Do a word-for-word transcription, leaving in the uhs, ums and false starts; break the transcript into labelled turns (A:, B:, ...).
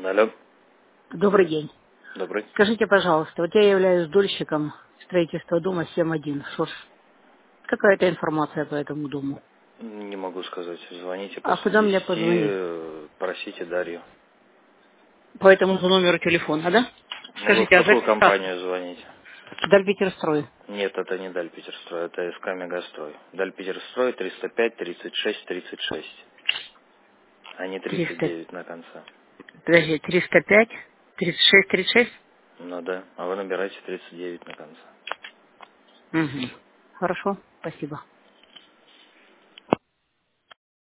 A: Алло.
B: Добрый день.
A: Добрый.
B: Скажите, пожалуйста, вот я являюсь дольщиком строительства дома семь один. Что ж, какая-то информация по этому дому?
A: Не могу сказать. Звоните
B: А
A: после
B: куда мне
A: десяти,
B: позвонить?
A: э, просите Дарью.
B: По этому же номеру телефона, да?
A: Ну, вы в
B: Скажите, а за
A: какую
B: как?
A: компанию звоните?
B: Дальпетерстрой.
A: Нет, это не Даль Питерстрой, это СК Мегастрой. Даль Питерстрой триста пять тридцать шесть тридцать шесть, а не тридцать
B: триста,
A: девять на конце.
B: подожди, триста пять, тридцать шесть, тридцать шесть?
A: Ну да, а вы набираете тридцать девять на конце.
B: Угу. Хорошо, спасибо.